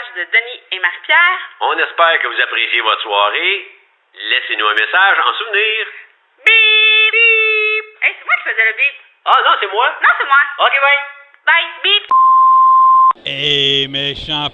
de Denis et Marie-Pierre. On espère que vous appréciez votre soirée. Laissez-nous un message en souvenir. Bip! Bip! Hey, c'est moi qui faisais le bip. Ah non, c'est moi. Non, c'est moi. OK, bye. Bye, bip! Hey, méchant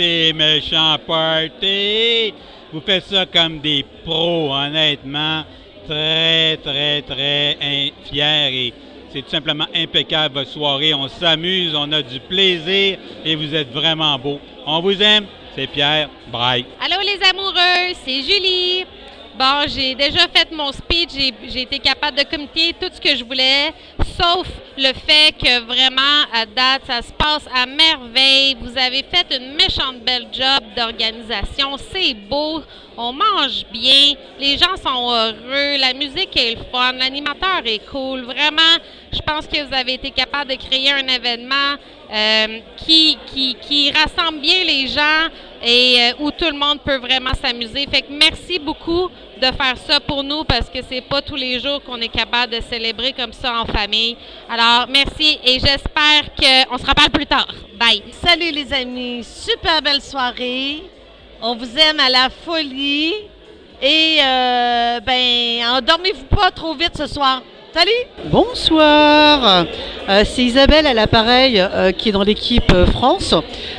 party! Vous faites ça comme des pros, honnêtement. Très fiers et c'est tout simplement impeccable votre soirée. On s'amuse, on a du plaisir et vous êtes vraiment beaux. On vous aime, c'est Pierre. Bye. Allô les amoureux, c'est Julie. Bon, j'ai déjà fait mon speech, j'ai été capable de communiquer tout ce que je voulais, sauf le fait que vraiment, à date, ça se passe à merveille. Vous avez fait une méchante belle job d'organisation, c'est beau, on mange bien, les gens sont heureux, la musique est le fun, l'animateur est cool. Vraiment, je pense que vous avez été capable de créer un événement qui rassemble bien les gens et où tout le monde peut vraiment s'amuser. Fait que merci beaucoup de faire ça pour nous parce que c'est pas tous les jours qu'on est capable de célébrer comme ça en famille. Alors, merci et j'espère qu'on se reparle plus tard. Bye! Salut les amis, super belle soirée. On vous aime à la folie et endormez-vous pas trop vite ce soir. Salut! Bonsoir, c'est Isabelle à l'appareil qui est dans l'équipe France.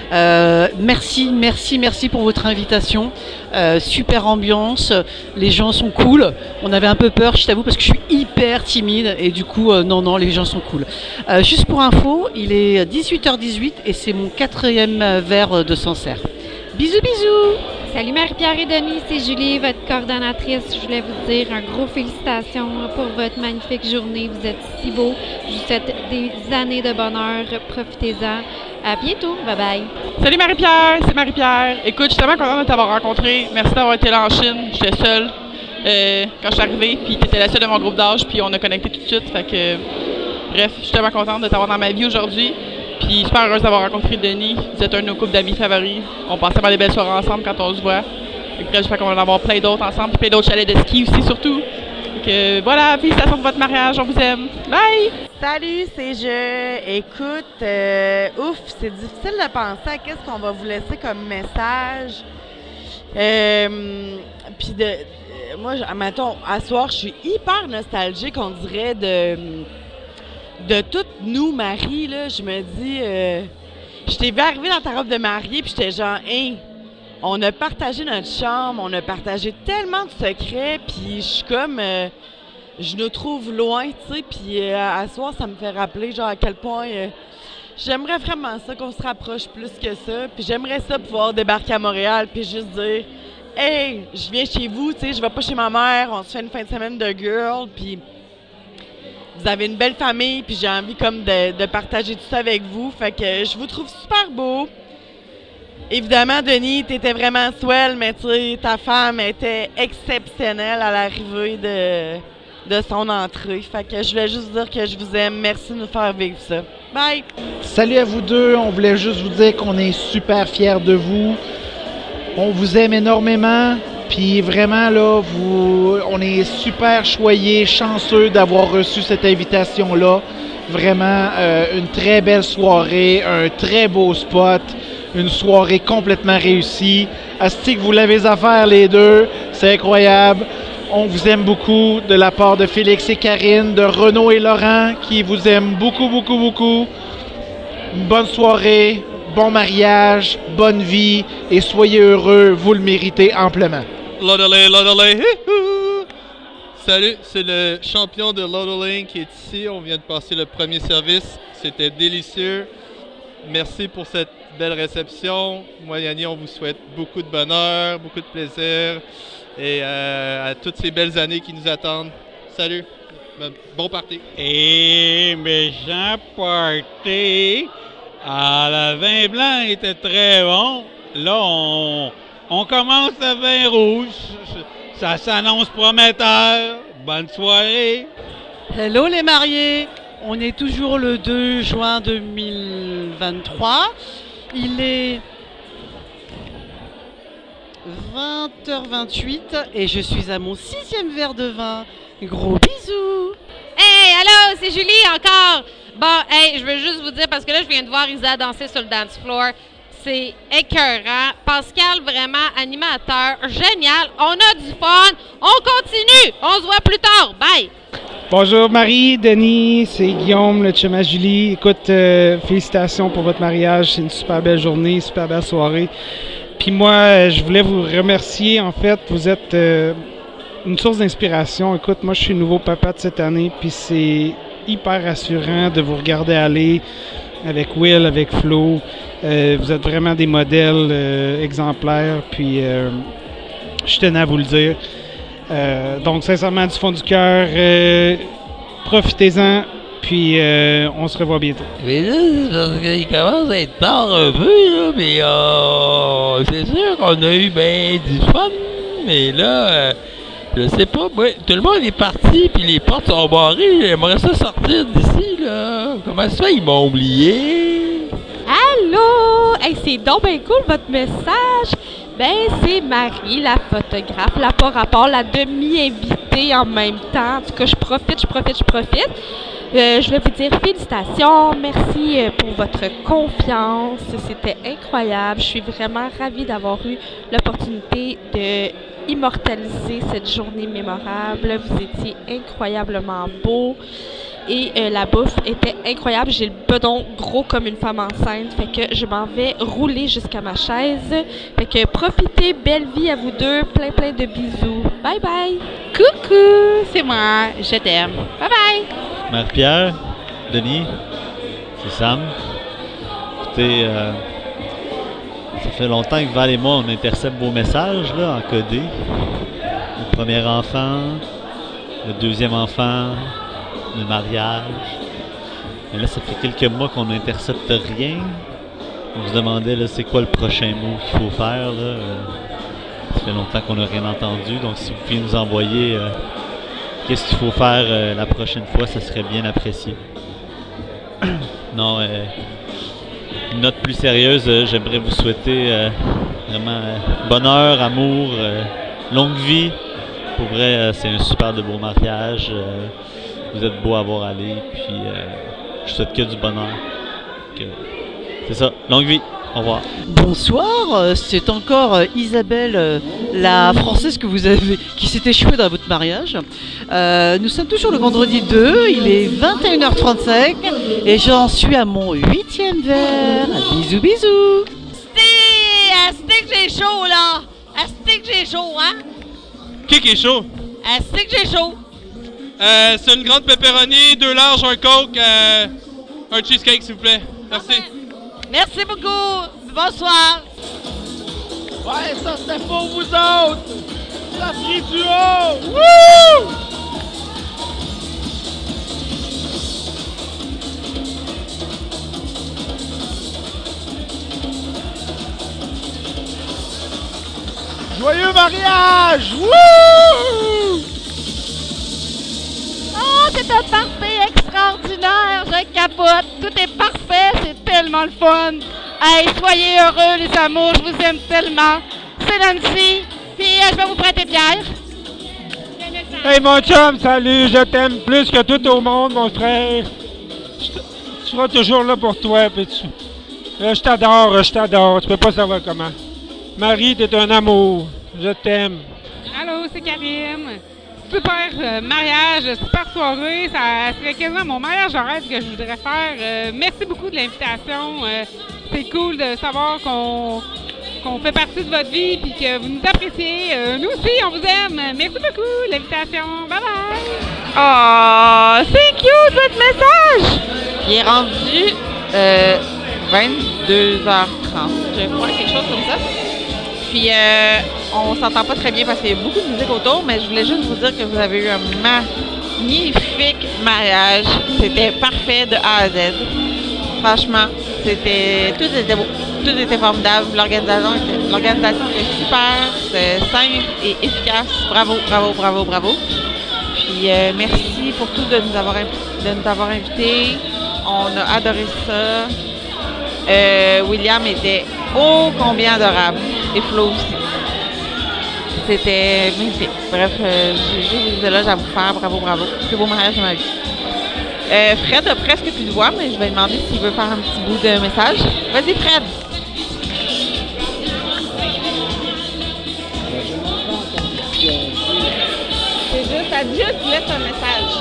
Merci pour votre invitation. Super ambiance, les gens sont cool. On avait un peu peur, je t'avoue, parce que je suis hyper timide et du coup, non, les gens sont cool. Juste pour info, il est 18h18 et c'est mon 4e verre de Sancerre. Bisous! Salut Marie-Pierre et Denis, c'est Julie, votre coordonnatrice. Je voulais vous dire un gros félicitations pour votre magnifique journée. Vous êtes si beaux. Je vous souhaite des années de bonheur. Profitez-en. À bientôt. Bye bye. Salut Marie-Pierre, c'est Marie-Pierre. Écoute, je suis tellement contente de t'avoir rencontré. Merci d'avoir été là en Chine. J'étais seule quand je suis arrivée, puis tu étais la seule de mon groupe d'âge, puis on a connecté tout de suite. Fait que, bref, je suis tellement contente de t'avoir dans ma vie aujourd'hui. Puis super heureuse d'avoir rencontré Denis. Vous êtes un de nos couples d'amis favoris. On passe tellement des belles soirées ensemble quand on se voit. Et puis j'espère qu'on va en avoir plein d'autres ensemble. Puis plein d'autres chalets de ski aussi surtout. Donc voilà, félicitations pour votre mariage. On vous aime. Bye! Salut, c'est Écoute, c'est difficile de penser à qu'est-ce qu'on va vous laisser comme message. Puis moi, mettons, à soir, je suis hyper nostalgique, on dirait, de toutes nous, Marie, là. Je me dis, je t'ai vu arriver dans ta robe de mariée, puis j'étais genre, hein, on a partagé notre chambre, on a partagé tellement de secrets, puis je suis comme, je nous trouve loin, tu sais, puis à soir, ça me fait rappeler, genre, à quel point j'aimerais vraiment ça, qu'on se rapproche plus que ça, puis j'aimerais ça pouvoir débarquer à Montréal, puis juste dire, hey, je viens chez vous, tu sais, je vais pas chez ma mère, on se fait une fin de semaine de girl, puis vous avez une belle famille, puis j'ai envie comme de partager tout ça avec vous. Fait que je vous trouve super beau. Évidemment, Denis, t'étais vraiment swell, mais tu sais, ta femme était exceptionnelle à l'arrivée de son entrée. Fait que je voulais juste dire que je vous aime. Merci de nous faire vivre ça. Bye! Salut à vous deux. On voulait juste vous dire qu'on est super fiers de vous. On vous aime énormément. Puis vraiment, là, on est super choyés, chanceux d'avoir reçu cette invitation-là. Vraiment, une très belle soirée, un très beau spot, une soirée complètement réussie. Asti que vous l'avez à faire, les deux, c'est incroyable. On vous aime beaucoup de la part de Félix et Karine, de Renaud et Laurent, qui vous aiment beaucoup. Une bonne soirée, bon mariage, bonne vie, et soyez heureux, vous le méritez amplement. Lodolay. Salut, c'est le champion de Lodolay qui est ici. On vient de passer le premier service. C'était délicieux. Merci pour cette belle réception. Moi et Yanni, on vous souhaite beaucoup de bonheur, beaucoup de plaisir et à toutes ces belles années qui nous attendent. Salut, bon party. Et méchant party. Le vin blanc était très bon. Là, on commence le vin rouge. Ça s'annonce prometteur. Bonne soirée. Hello les mariés. On est toujours le 2 juin 2023. Il est 20h28 et je suis à mon 6e verre de vin. Gros bisous. Hey, allô, c'est Julie encore. Bon, hey, je veux juste vous dire, parce que là, je viens de voir Isa danser sur le dance floor. C'est écœurant. Pascal, vraiment animateur. Génial. On a du fun. On continue. On se voit plus tard. Bye. Bonjour Marie, Denis, c'est Guillaume, le chum à Julie. Écoute, félicitations pour votre mariage. C'est une super belle journée, super belle soirée. Puis moi, je voulais vous remercier. En fait, vous êtes une source d'inspiration. Écoute, moi, je suis nouveau papa de cette année, puis c'est hyper rassurant de vous regarder aller avec Will, avec Flo. Vous êtes vraiment des modèles exemplaires, puis je tenais à vous le dire. Donc, sincèrement, du fond du cœur, profitez-en, puis on se revoit bientôt. Mais là, c'est parce qu'il commence à être tard un peu, là, mais c'est sûr qu'on a eu ben du fun, mais là, je sais pas, moi, tout le monde est parti, puis les portes sont barrées, j'aimerais ça sortir d'ici, là. Comment ça fait, ils m'ont oublié? Allô? Hey, c'est donc bien cool votre message. Ben, c'est Marie, la photographe, la par rapport, la demi-invitée en même temps. En tout cas, je profite. Je voulais vous dire félicitations, merci pour votre confiance. C'était incroyable. Je suis vraiment ravie d'avoir eu l'opportunité de immortaliser cette journée mémorable. Vous étiez incroyablement beaux. Et la bouffe était incroyable. J'ai le bedon gros comme une femme enceinte. Fait que je m'en vais rouler jusqu'à ma chaise. Fait que profitez, belle vie à vous deux. Plein de bisous. Bye bye. Coucou, c'est moi. Je t'aime. Bye bye. Marie-Pierre, Denis, c'est Sam. Écoutez, ça fait longtemps que Val et moi, on intercepte vos messages là, en codé. Le premier enfant, le deuxième enfant, le mariage. Et là, ça fait quelques mois qu'on n'intercepte rien. On se demandait, là, c'est quoi le prochain mot qu'il faut faire, là. Ça fait longtemps qu'on n'a rien entendu. Donc, si vous pouviez nous envoyer qu'est-ce qu'il faut faire la prochaine fois, ça serait bien apprécié. Non, une note plus sérieuse, j'aimerais vous souhaiter vraiment bonheur, amour, longue vie. Pour vrai, c'est un super de beau mariage. Vous êtes beau à voir aller, puis je souhaite que du bonheur. C'est ça, longue vie, au revoir. Bonsoir, c'est encore Isabelle, la Française que vous avez, qui s'est échouée dans votre mariage. Nous sommes toujours le vendredi 2, il est 21h35 et j'en suis à mon 8e verre. Bisous, bisous. Asti que j'ai chaud, là. Asti que j'ai chaud, hein. Qui est chaud? Asti que j'ai chaud. C'est une grande pepperoni, 2 larges, un coke, un cheesecake, s'il vous plaît. Merci. Merci beaucoup. Bonsoir. Ouais, ça c'était pour vous autres. La fille du haut. Wouh! Joyeux mariage! Wouh! Oh, c'est un party extraordinaire. Je capote. Tout est parfait. C'est tellement le fun. Hey, soyez heureux, les amours. Je vous aime tellement. C'est Nancy. Puis, je vais vous prêter Pierre. Hey mon chum, salut, je t'aime plus que tout au monde, mon frère. Je serai toujours là pour toi, puis je t'adore, tu peux pas savoir comment. Marie, t'es un amour, je t'aime. Allô, c'est Karim. Super mariage, super soirée, ça serait quasiment mon mariage de rêve que je voudrais faire. Merci beaucoup de l'invitation. C'est cool de savoir qu'on fait partie de votre vie et que vous nous appréciez. Nous aussi, on vous aime. Merci beaucoup de l'invitation. Bye bye. Oh, c'est cute votre message. Il est rendu 22h30, je crois, quelque chose comme ça. Puis on s'entend pas très bien parce qu'il y a beaucoup de musique autour, mais je voulais juste vous dire que vous avez eu un magnifique mariage. C'était parfait de A à Z. Franchement, tout était beau, tout était formidable. L'organisation était super, simple et efficace. Bravo, bravo, bravo, bravo. Puis merci pour tout de nous avoir invités. On a adoré ça. William était ô combien adorable. Et Flo aussi. C'était magnifique. Bref, j'ai des éloges à vous faire. Bravo, bravo. C'est le plus beau mariage de ma vie. Fred a presque plus de voix, mais je vais lui demander s'il veut faire un petit bout de message. Vas-y, Fred. souhaite un message.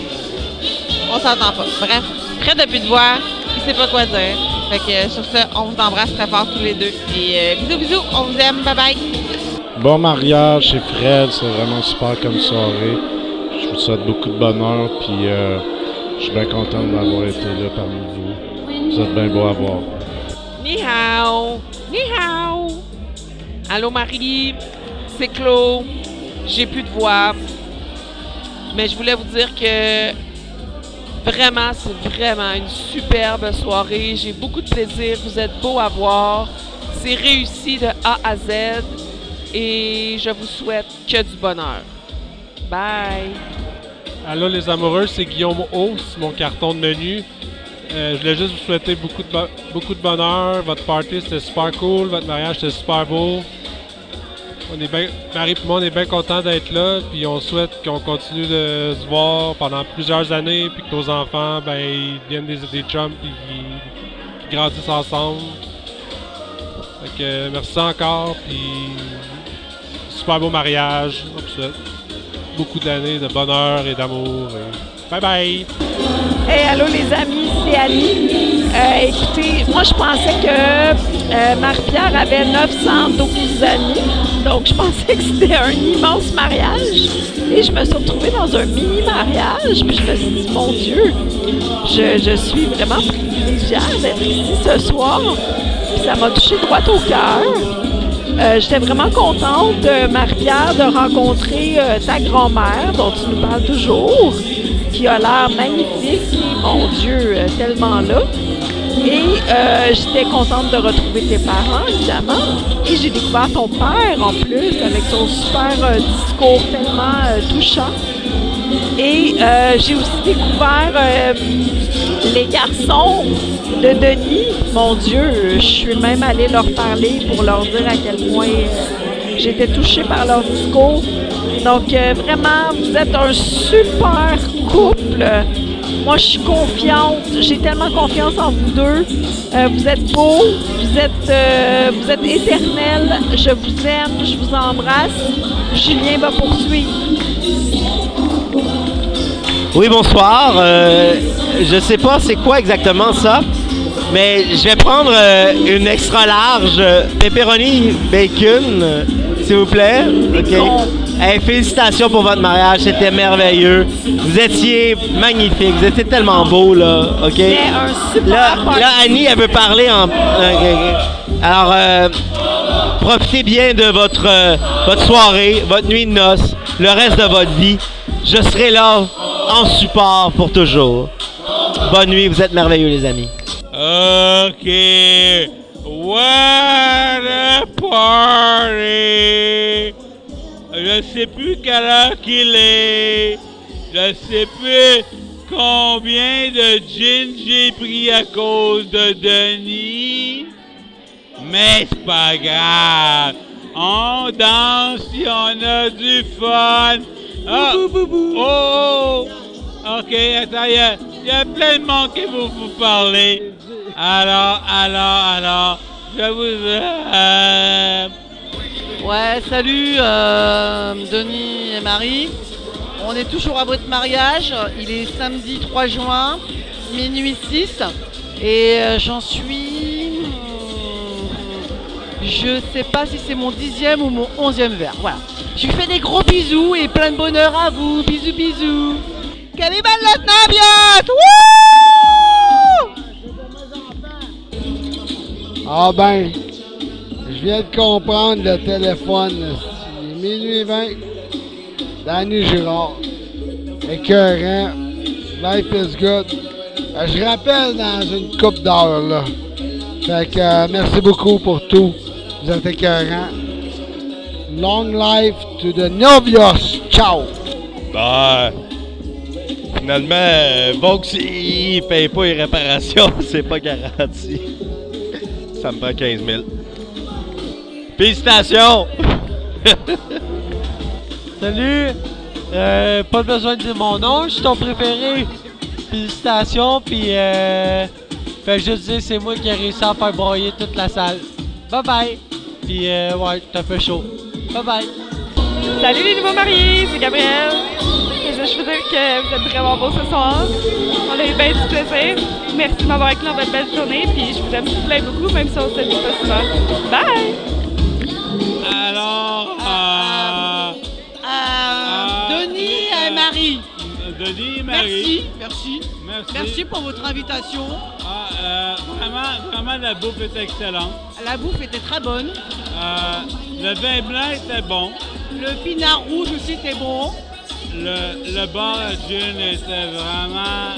On s'entend pas. Bref, Fred n'a plus de voix, il sait pas quoi dire. Fait que sur ça, on vous embrasse très fort tous les deux. Et bisous, on vous aime, bye bye. Bon mariage chez Fred, c'est vraiment super comme soirée. Je vous souhaite beaucoup de bonheur, puis je suis bien content d'avoir été là parmi vous. Vous êtes bien beau à voir. Ni hao! Ni hao! Allô Marie, c'est Claude. J'ai plus de voix. Mais je voulais vous dire que vraiment, c'est vraiment une superbe soirée. J'ai beaucoup de plaisir. Vous êtes beaux à voir. C'est réussi de A à Z. Et je vous souhaite que du bonheur. Bye! Allô les amoureux, c'est Guillaume Hauss, mon carton de menu. Je voulais juste vous souhaiter beaucoup de bonheur. Votre party c'était super cool, votre mariage c'était super beau. Marie et moi on est bien contents d'être là, puis on souhaite qu'on continue de se voir pendant plusieurs années, puis que nos enfants ils deviennent des chums, puis qu'ils grandissent ensemble. Fait que merci encore, puis super beau mariage. On vous souhaite beaucoup d'années de bonheur et d'amour. Bye bye! Hey, allô les amis, c'est Annie. Écoutez, moi je pensais que Marie-Pierre avait 912 amis, donc je pensais que c'était un immense mariage. Et je me suis retrouvée dans un mini-mariage, puis je me suis dit, mon Dieu, je suis vraiment privilégiée d'être ici ce soir. Puis ça m'a touché droit au cœur. J'étais vraiment contente, Marie-Pierre, de rencontrer ta grand-mère, dont tu nous parles toujours, qui a l'air magnifique, mon Dieu, tellement là. Et j'étais contente de retrouver tes parents, évidemment. Et j'ai découvert ton père, en plus, avec son super discours tellement touchant. Et j'ai aussi découvert les garçons de Denis. Mon Dieu, je suis même allée leur parler pour leur dire à quel point j'étais touchée par leur discours. Donc, vraiment, vous êtes un super couple. Moi, je suis confiante. J'ai tellement confiance en vous deux. Vous êtes beaux. Vous êtes éternels. Je vous aime. Je vous embrasse. Julien va poursuivre. Oui, bonsoir. Je sais pas c'est quoi exactement ça, mais je vais prendre une extra large pepperoni bacon, s'il vous plaît. OK. Hey, félicitations pour votre mariage, c'était merveilleux. Vous étiez magnifique, vous étiez tellement beau là, OK? C'est un super là, Annie, elle veut parler en... Alors, profitez bien de votre soirée, votre nuit de noces, le reste de votre vie. Je serai là en support pour toujours. Bonne nuit, vous êtes merveilleux les amis. OK. What a party! Je sais plus quelle heure qu'il est. Je sais plus combien de gin j'ai pris à cause de Denis. Mais c'est pas grave. On danse si on a du fun. Oh! OK, attends, il y a plein de monde qui vont vous parler. Alors, je vous aime. Ouais, salut Denis et Marie. On est toujours à votre mariage. Il est samedi 3 juin, minuit 6. Et j'en suis... je sais pas si c'est mon 10e ou mon 11e verre. Voilà. Je vous fais des gros bisous et plein de bonheur à vous. Bisous, bisous. Que viva los novios! Wouh! Ah ben, je viens de comprendre le téléphone. Il est minuit 20. Danny Girard. Écœurant. Life is good. Je rappelle dans une couple d'heures, là. Fait que merci beaucoup pour tout. Vous êtes écœurant. Long life to the novios. Ciao! Bah, finalement, Vaux, il paye pas les réparations, c'est pas garanti. Ça me prend 15 000. Félicitations! Salut! Pas besoin de dire mon nom, je suis ton préféré. Félicitations, puis fait juste dire c'est moi qui ai réussi à faire broyer toute la salle. Bye bye! Puis ouais, t'as fait chaud. Bye bye! Salut les nouveaux mariés, c'est Gabriel. juste vous dire que vous êtes vraiment beaux ce soir. On a eu bien du plaisir. Merci de m'avoir inclus dans votre belle journée. Puis je vous aime plein beaucoup, même si on se dit pas souvent. Bye! Alors, Denis et Marie. Denis et Marie. Merci. Merci. Merci pour votre invitation. Vraiment, la bouffe était excellente. La bouffe était très bonne. Le vin blanc était bon. Le pinard rouge aussi était bon. Le bar à gin était vraiment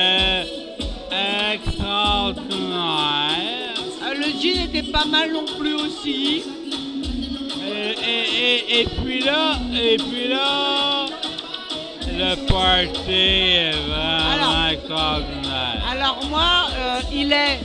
extraordinaire. Le gin était pas mal non plus aussi. Et puis là, le party est vraiment extraordinaire. Alors moi, il est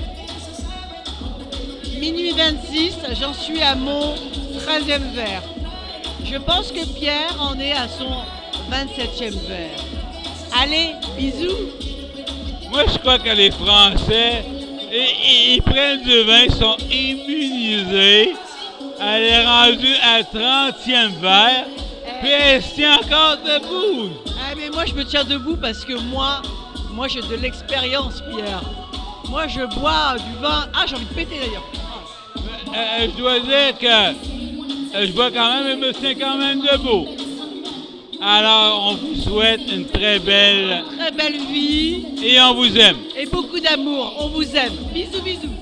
minuit 26, j'en suis à mon 13e verre. Je pense que Pierre en est à son 27e verre. Allez, bisous. Moi, je crois que les Français, ils prennent du vin, ils sont immunisés. Elle est rendue à 30e verre, puis elle se tient encore debout. Mais moi, je me tiens debout parce que moi j'ai de l'expérience, Pierre. Moi, je bois du vin. Ah, j'ai envie de péter d'ailleurs. Je dois dire que je bois quand même et me tiens quand même debout. Alors, on vous souhaite une très belle vie. Et on vous aime. Et beaucoup d'amour. On vous aime. Bisous, bisous.